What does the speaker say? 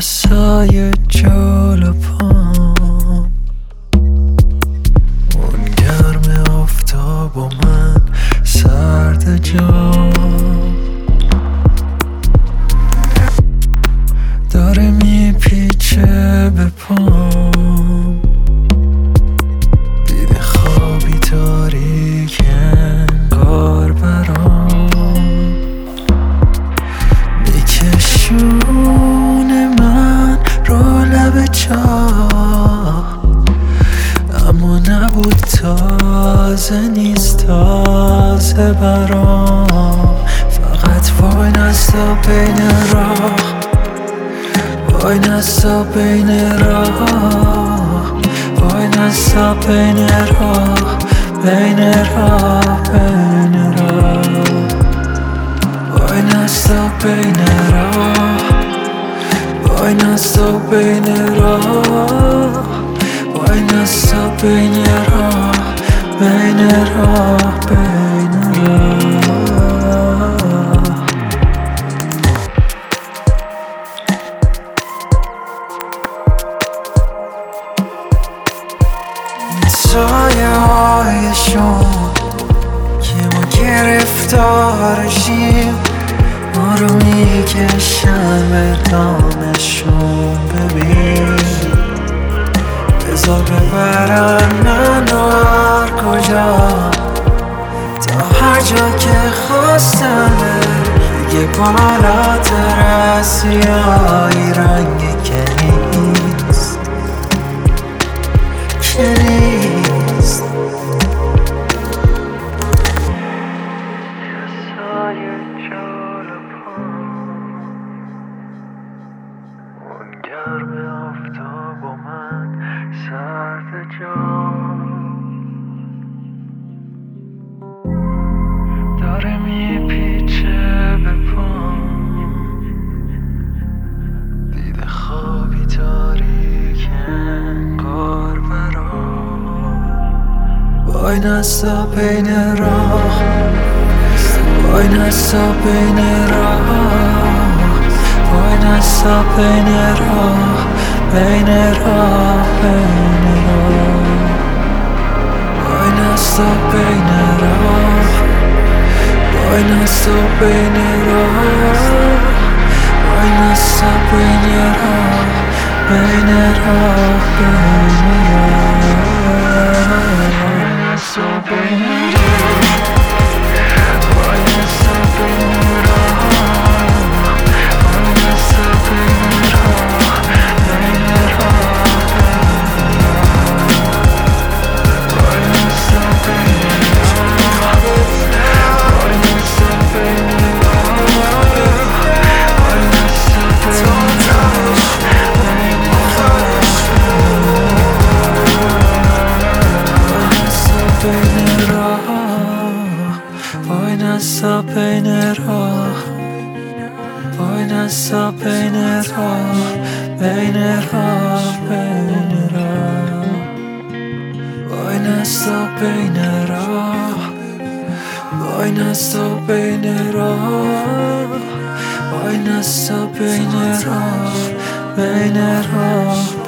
دستای جلو پام، اون گرم آفتاب و من سرد جام، داره میپیچه به پام، دیده خوابی تاریک انگار برام، میکشونه من رو لب چاه، اما نبود تازه نیست تازه برام، فقط وای نستا بین راه، وای نستا بین راه، وای نستا بین راه، بین راه، بین راه، وای نستا بین راه، وای نستا بین راه، وای نستا بین راه، بین راه، بین راه. سایه هایشون که ما گرفتارشیم، ما رو میکشن به دامشون، ببین بذار ببرن منو هر کجا، تا هر جا که خواستن دیگه بالاتر از سیاهی رنگ که نیست، که نیست. دستای جلو پام، اون گرم آفتاب و من سرد جام، داره میپیچه به پام، دیده خوابی تاریک انگار برام، وای نستا بین راه، وای نستا بین راه، وای نستا بین راه، بین راه، بین راه، وای نستا بین راه، وای نستا بین راه، وای نستا بین راه، بین راه، بین راه، وای نستا بین راه، وای نستا بین راه، وای نستا بین راه، بین راه، وای نستا بین راه، وای نستا بین راه، وای نستا بین راه، بین راه، وای نستا بین راه، وای نستا بین راه، بین راه، بین راه، وای نستا بین راه، وای نستا بین راه، وای نستا بین راه، بین راه.